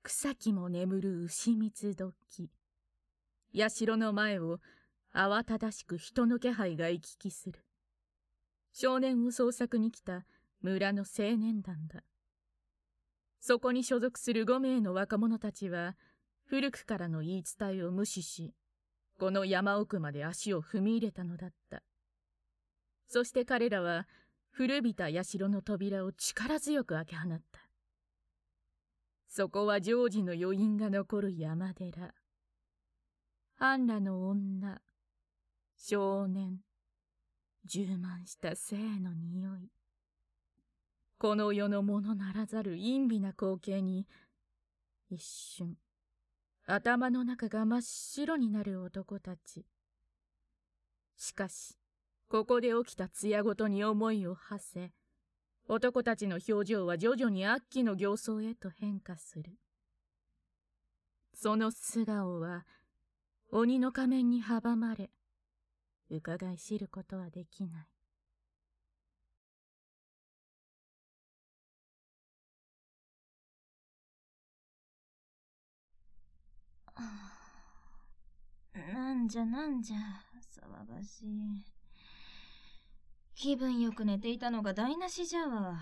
草木も眠る牛蜜時。社の前を慌ただしく人の気配が行き来する。少年を捜索に来た村の青年団だ。そこに所属する5名の若者たちは、古くからの言い伝えを無視し、この山奥まで足を踏み入れたのだった。そして彼らは、古びた社の扉を力強く開け放った。そこはジョージの余韻が残る山寺。半裸の女、少年、充満した生の匂い。この世のものならざる陰微な光景に、一瞬、頭の中が真っ白になる男たち。しかし、ここで起きた艶ごとに思いを馳せ、男たちの表情は徐々に悪鬼の形相へと変化する。その素顔は、鬼の仮面に阻まれ、伺い知ることはできない。 なんじゃ、騒がしい。気分よく寝ていたのが台無しじゃわ。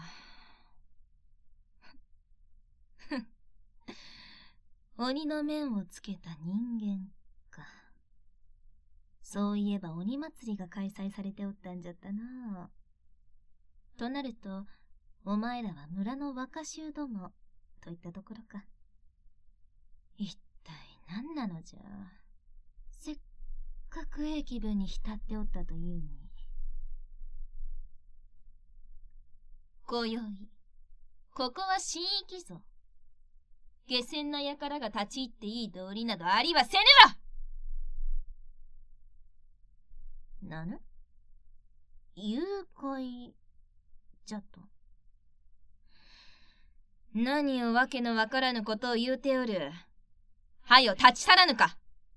鬼の面をつけた人間か。そういえば鬼祭りが開催されておったんじゃったな。となると、お前らは村の若衆どもといったところか。一体何なのじゃ。せっかくええ気分に浸っておったというに。今宵、ここは神域ぞ。下船な輩が立ち入っていい道理などありはせぬわ。なぬ？誘拐じゃと。何をわけのわからぬことを言うておる。はよ立ち去らぬか。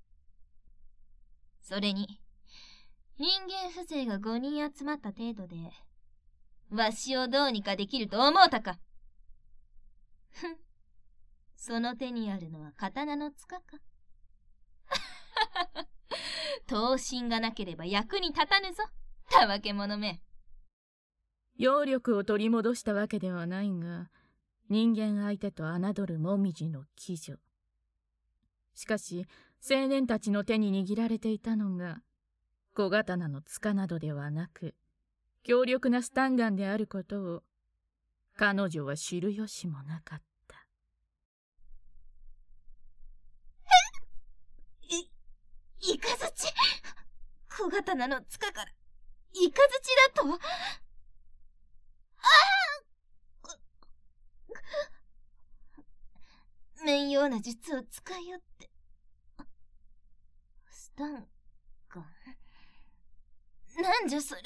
それに、人間風情が5人集まった程度で、わしをどうにかできると思うたか。ふん。その手にあるのは刀の塚か。刀身がなければ役に立たぬぞ、たわけ者め。 揚力を取り戻したわけではないが、人間相手と侮るもみじの鬼女。しかし、青年たちの手に握られていたのが、小刀の塚などではなく、強力なスタンガンであることを、彼女は知る由もなかった。 イカズチ？小刀の塚から、イカズチだと？面用な術を使いよって。スタンガン？なんじゃそれ。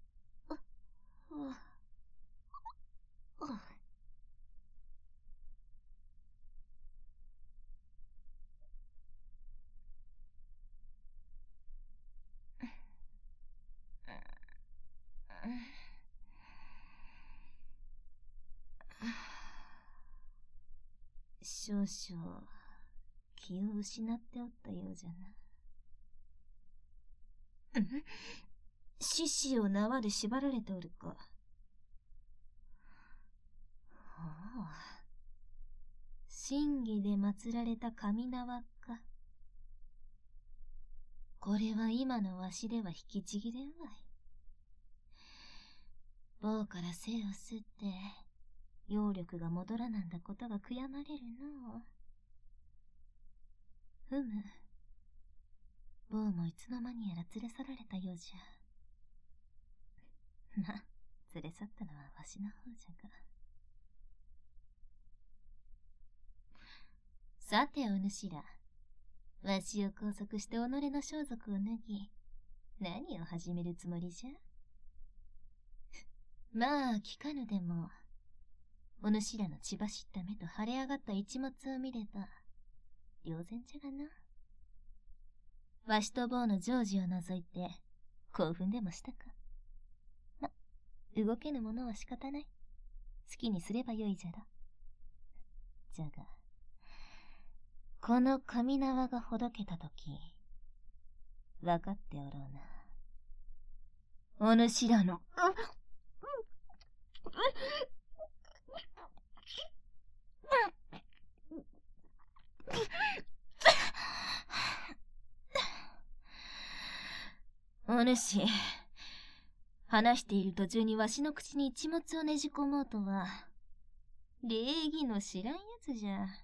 少々気を失っておったようじゃな。獅子を縄で縛られておるか。ほう。神儀で祀られた神縄か。これは今のわしでは引きちぎれんわい。棒から精を吸って、揚力が戻らなんだことが悔やまれるのう。ふむ。棒もいつの間にやら連れ去られたようじゃ。ま、連れ去ったのはわしの方じゃが。さてお主ら、わしを拘束して己の装束を脱ぎ、何を始めるつもりじゃ？まあ聞かぬでも、お主らの血走った目と腫れ上がった一物を見れば良然じゃがな。わしと坊のジョージを除いて興奮でもしたか。ま、動けぬものは仕方ない。好きにすればよいじゃろ。じゃがこの神縄がほどけたとき、わかっておろうな。お主らの、お主、話している途中にわしの口に一物をねじ込もうとは、礼儀の知らんやつじゃ。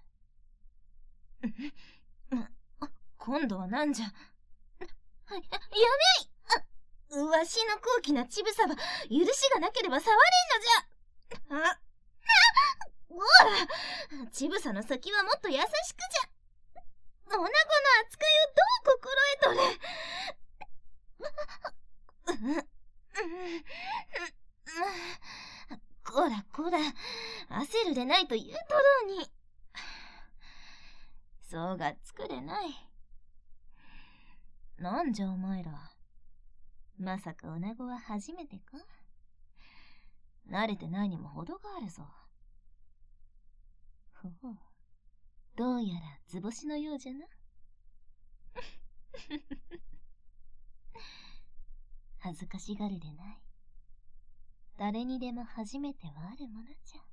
今度はなんじゃ。やめい！わしの高貴な乳房は許しがなければ触れんのじゃ。おら、乳房の先はもっと優しくじゃ。女子の扱いをどう心得とる。こらこら、焦るでないと言うとろうに。そうがっつくでない。なんじゃお前ら。まさか女子は初めてか？慣れてないにも程があるぞ。ほう、どうやら図星のようじゃな。恥ずかしがるでない。誰にでも初めてはあるものじゃ。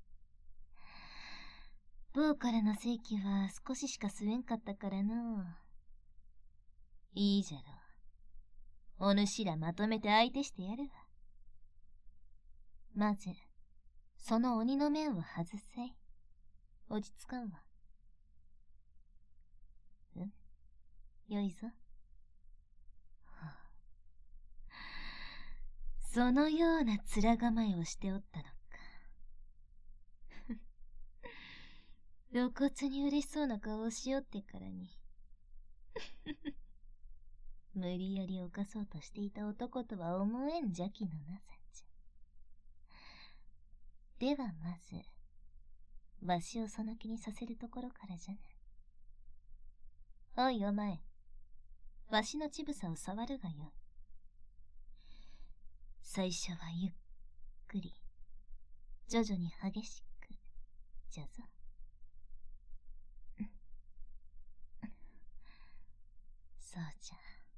坊からの正規は少ししか吸えんかったからの。いいじゃろう。お主らまとめて相手してやるわ。まず、その鬼の面を外せい。落ち着かんわ。よいぞ。そのような面構えをしておったのか。露骨に嬉しそうな顔をしおってからに。無理やり犯そうとしていた男とは思えん邪気のなさじゃ。ではまず、わしをその気にさせるところからじゃな。おいお前、わしの乳房を触るがよい。最初はゆっくり、徐々に激しく、じゃぞ。そうじゃ。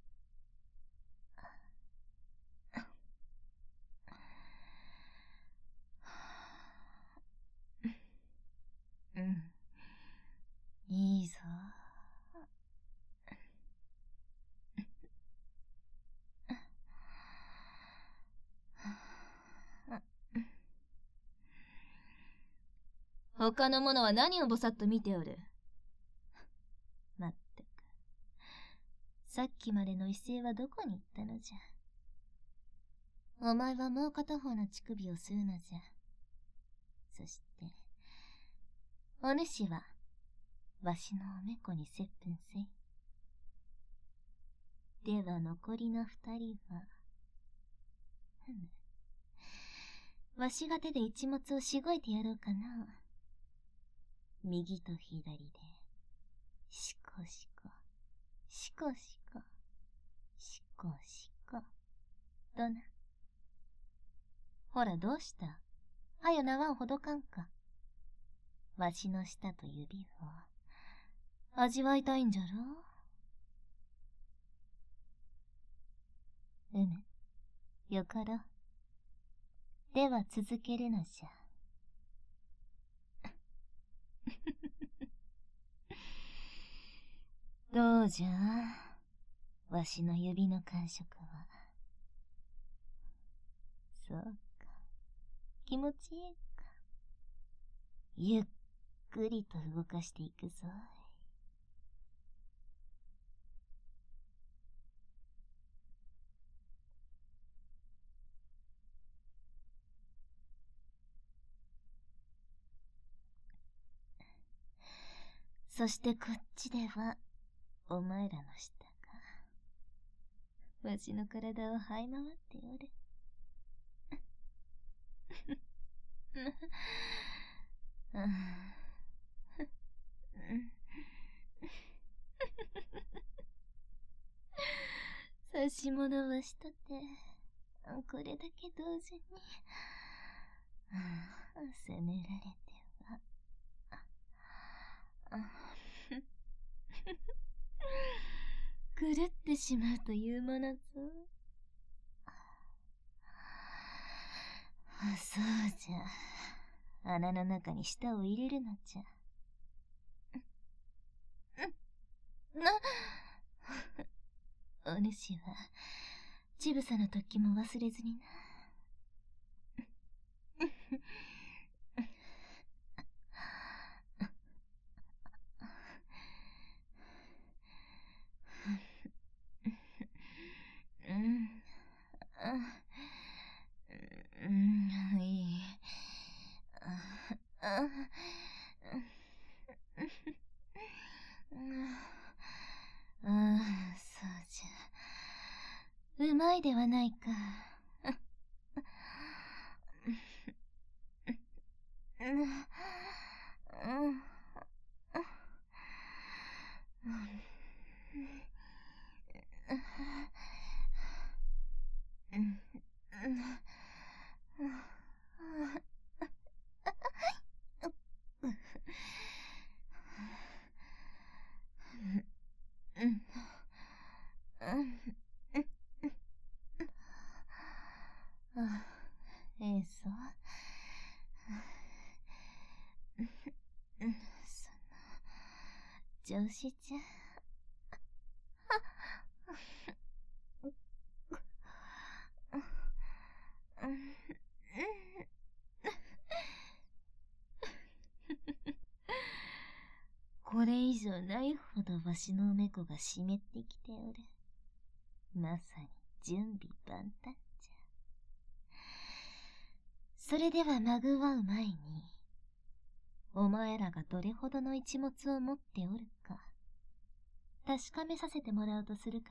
いいぞ。他の者は何をぼさっと見ておる。まったく。さっきまでの威勢はどこに行ったのじゃ。お前はもう片方の乳首を吸うのじゃ。そして、お主は、わしのおめこに接吻せい。では残りの二人は、わしが手で一物をしごいてやろうかな。右と左で、しこしこ、しこしこ、しこしこ、とな。ほらどうした？はよ縄をほどかんか。わしの舌と指を、味わいたいんじゃろう？よかろう。では続けるのじゃ。どうじゃわしの指の感触は。そうか。気持ちいいか。ゆっくりと動かしていくぞい。そしてこっちでは、お前らの舌が、わしの体を這い回っておる。差し物はしたて、これだけ同時に、責められては。 狂ってしまうというものぞ。そうじゃ。穴の中に舌を入れるのじゃ。お主は、乳房の時も忘れずにな。いい。そうじゃ。うまいではないか。そう。その調子じゃ。これ以上ないほどわしのおめこが湿ってきておる。まさに準備万端じゃ。それではまぐわう前に、お前らがどれほどの一物を持っておるか、確かめさせてもらおうとするか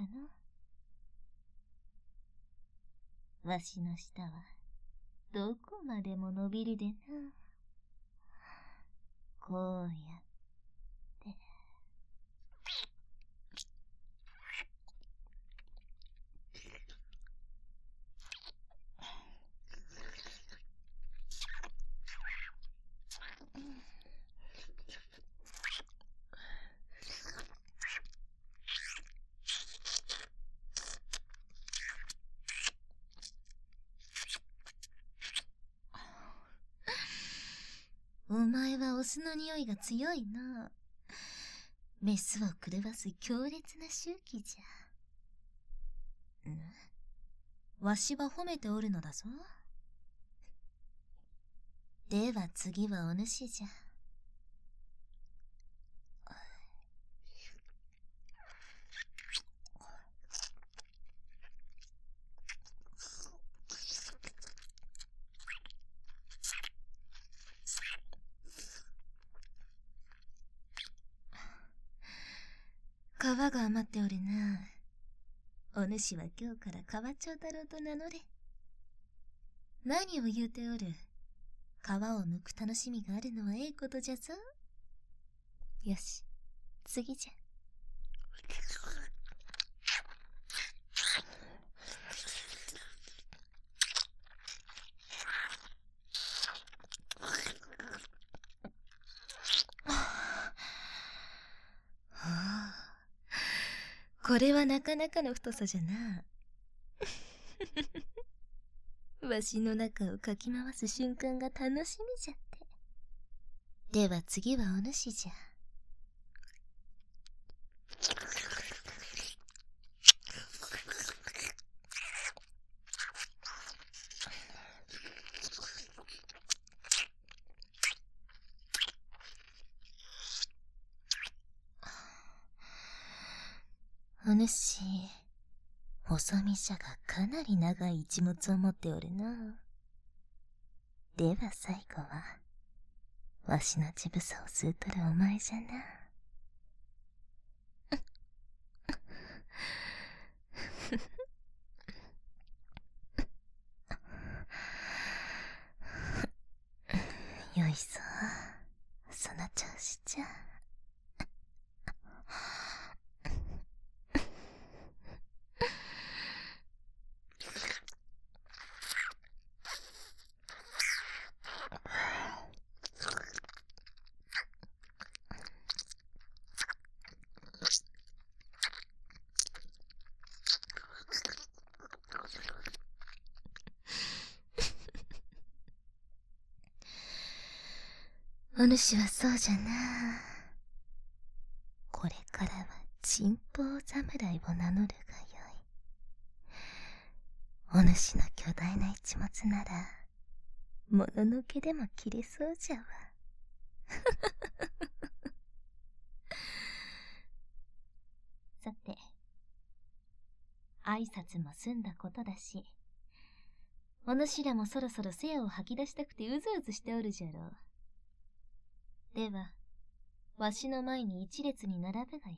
な。わしの舌は、どこまでも伸びるでな。こうやって。お前はオスの匂いが強いな。メスを狂わす強烈な周期じゃ。わしは褒めておるのだぞ。では次はお主じゃ。皮が余っておるな。お主は今日から皮長太郎と名乗れ。何を言うておる。皮を剥く楽しみがあるのはええことじゃぞ。よし、次じゃ。これはなかなかの太さじゃな。わしの中をかき回す瞬間が楽しみじゃって。では次はお主じゃ。お主、細身者がかなり長い一物を持っておるな。では最後は、わしの乳房を吸うとるお前じゃな。よいぞ、その調子じゃ。 お主はそうじゃな。これからは珍宝侍を名乗るがよい。お主の巨大な一物なら、もののけでも切れそうじゃわ。さて、挨拶も済んだことだし、お主らもそろそろ鞘を吐き出したくてうずうずしておるじゃろう。では、わしの前に一列に並ぶがよい。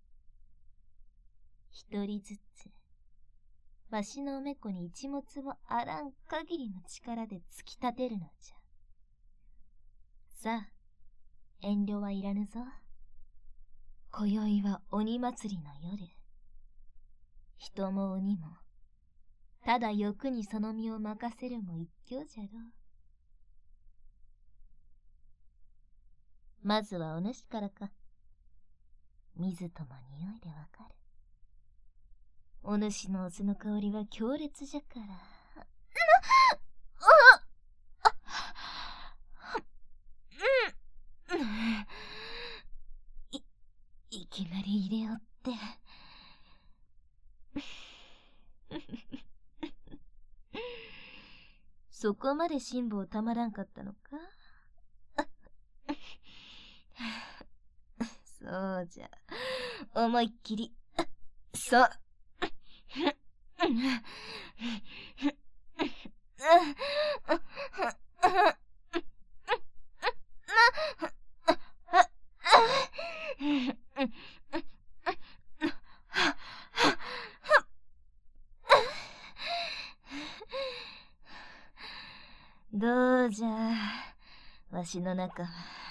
一人ずつ、わしのおめこに一物をあらん限りの力で突き立てるのじゃ。さあ、遠慮はいらぬぞ。今宵は鬼祭りの夜。人も鬼も、ただ欲にその身を任せるも一興じゃろう。まずはお主からか。水とも匂いでわかる。お主のお酢の香りは強烈じゃから。いきなり入れよって。そこまで辛抱たまらんかったのか？そうじゃ。思いっきり。そう。どうじゃ、わしの中は。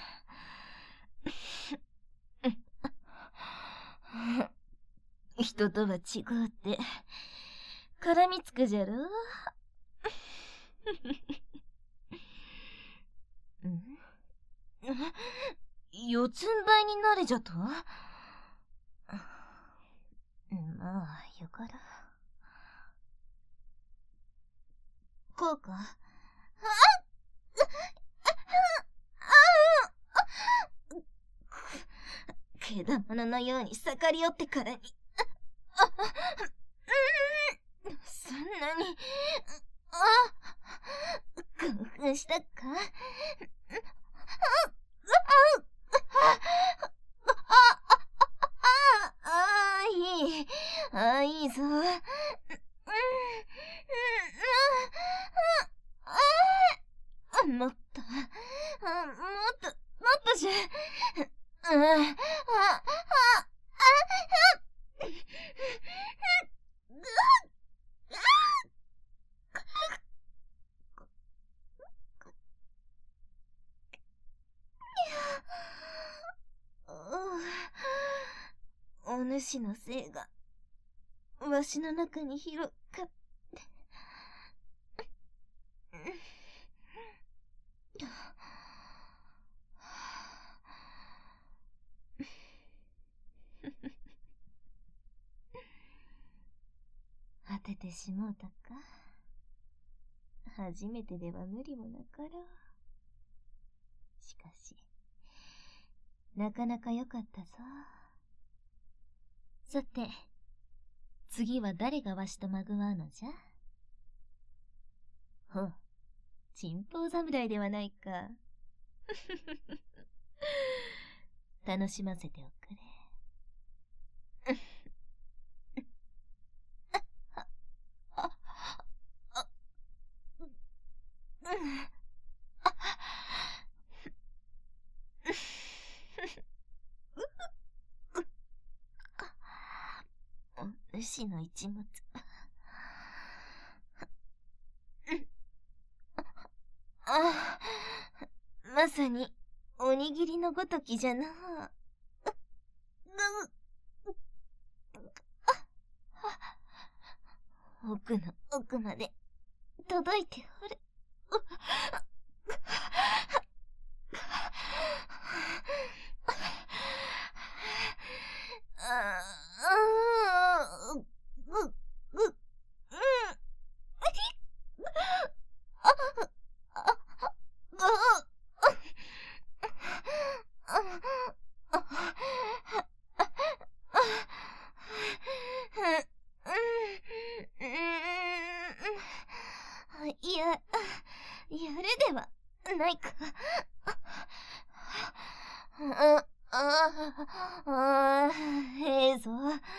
人とは違うって絡みつくじゃろ。四つん這いになれじゃと？まあよかろう。こうか？けだもののように盛り寄ってからに。そんなに、興奮したか？いいぞ。もっとじゃ。お主のせいがわしの中に広かって。当ててしもうたか。初めてでは無理もなかろう。しかし、なかなか良かったぞ。さて、次は誰がわしとまぐわうのじゃ？ほう、珍宝侍ではないか。楽しませておくれ。お主の一物。まさにおにぎりのごときじゃな。奥の奥まで届いておる。 やるではないか。ええぞ。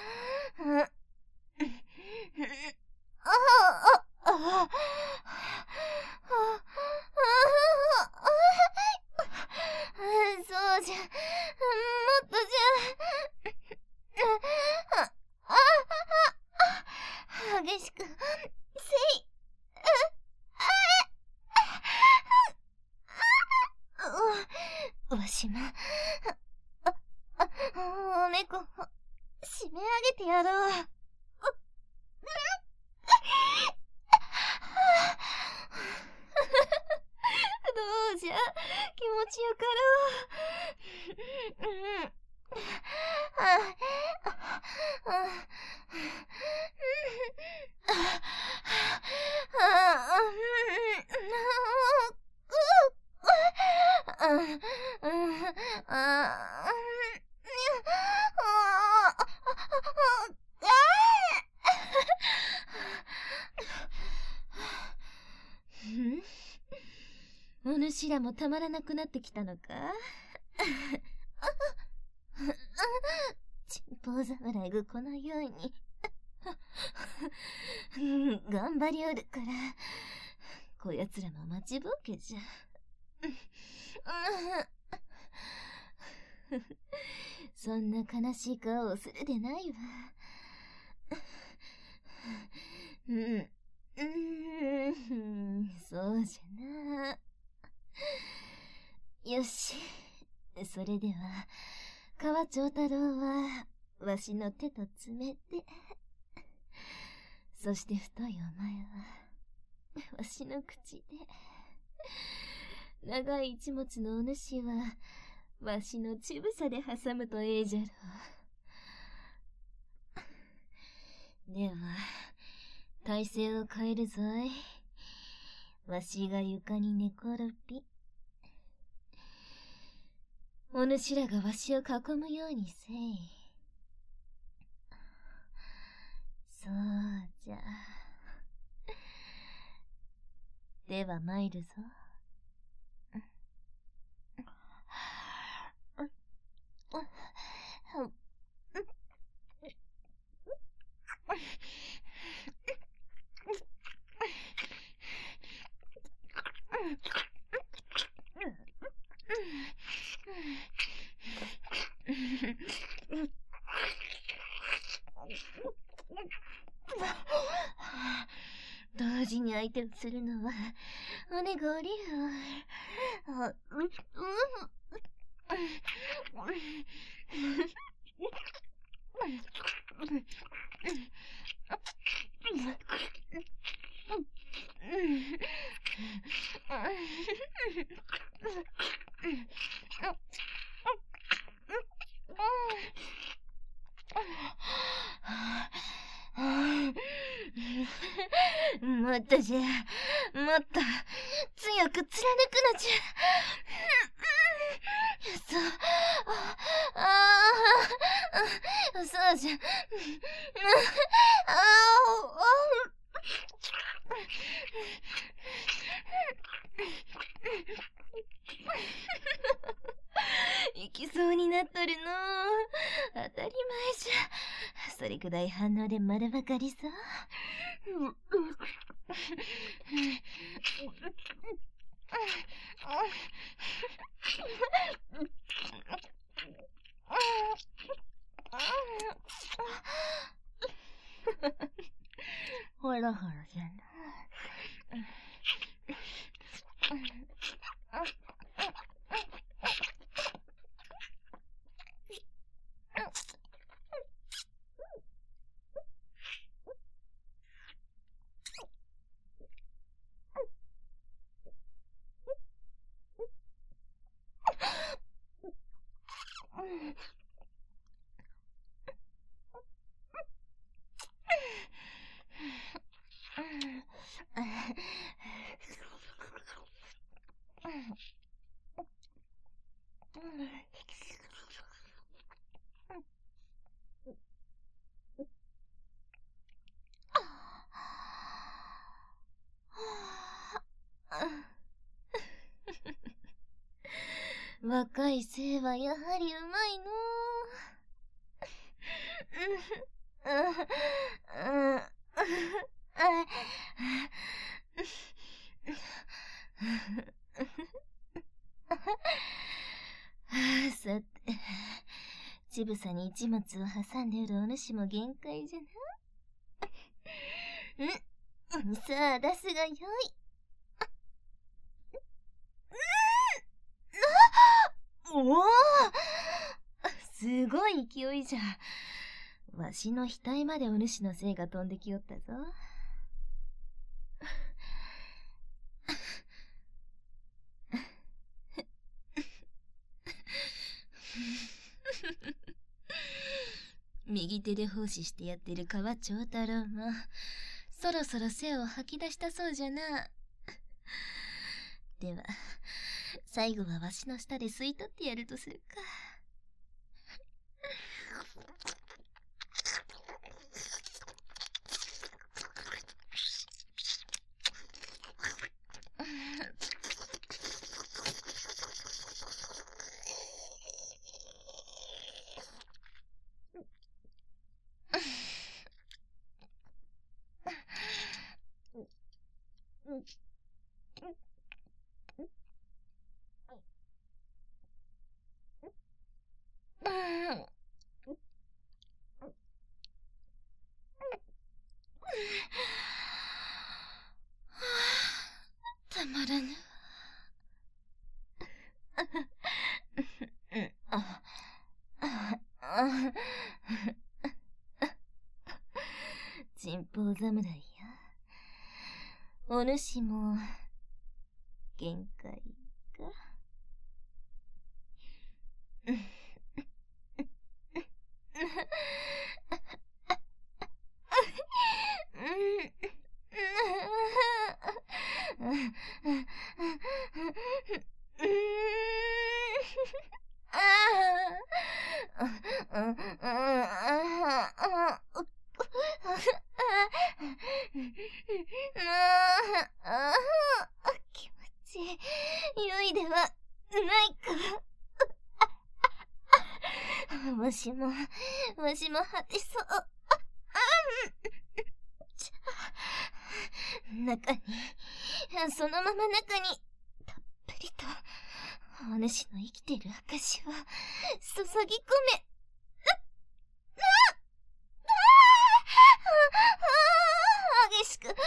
そうじゃ、もっとじゃ。激しく、せい。わしも、おねこ、締め上げてやろう。どうじゃ、気持ちよかろう。お主らもたまらなくなってきたのか。ちんぽう侍がこのように頑張りおるから、こやつらも待ちぼうけじゃ。そんな悲しい顔をするでないわ。そうじゃな。よし、それでは川長太郎はわしの手と爪で、そして太いお前はわしの口で、長い一物のお主はわしの乳房で挟むとええじゃろう。では体勢を変えるぞい。わしが床に寝転び、お主らがわしを囲むようにせい。そうじゃ。では参るぞ。同時に相手をするのは骨が折りるわ。もっとじゃ、もっと強く貫くのじゃ。そう、そうじゃ。行きそうになっとるの。当たり前じゃ。それくらい反応で丸ばかりさ。ほらほらじゃな。 若いせいはやはりうまいのさて、ちぶさに一物を挟んで売るお主も限界じゃな。さあ出すがよい。おお、すごい勢いじゃ。わしの額までお主の精が飛んできよったぞ。右手で奉仕してやってる川長太郎もそろそろ背を吐き出したそうじゃな。では最後はわしの下で吸い取ってやるとするか。たまらぬ。人望侍や。お主も限界か。気持ち良いではないか。わしも果てそう。中に、そのまま中にたっぷりとお主の生きてる証を注ぎ込め。激しくじゃ。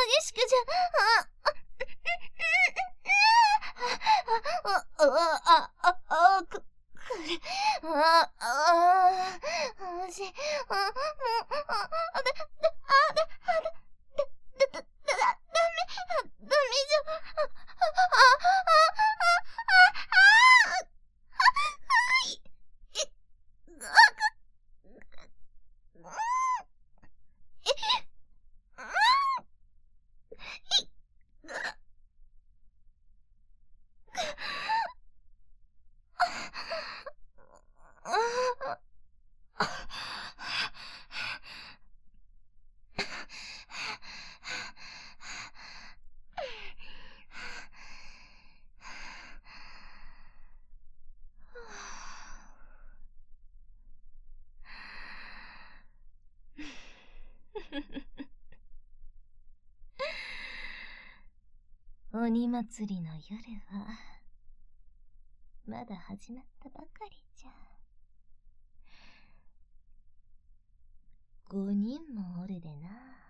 鬼祭りの夜はまだ始まったばかりじゃ。5人もおるでな。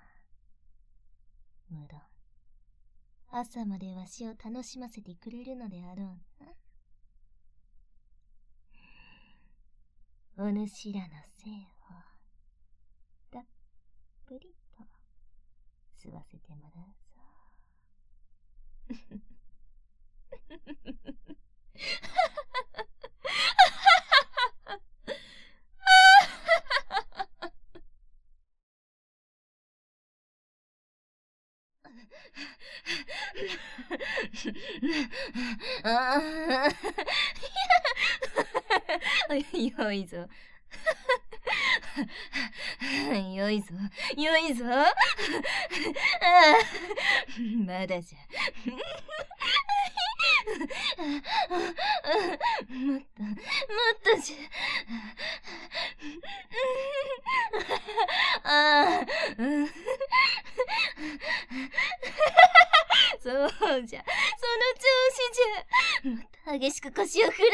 無論朝までわしを楽しませてくれるのであろうな。お主らの精をたっぷりと吸わせてもらうぞ。よいぞ。よいぞ。よいぞ。まだじゃ。 もっとじゃ。そうじゃ、その調子じゃ。もっと激しく腰を振れ。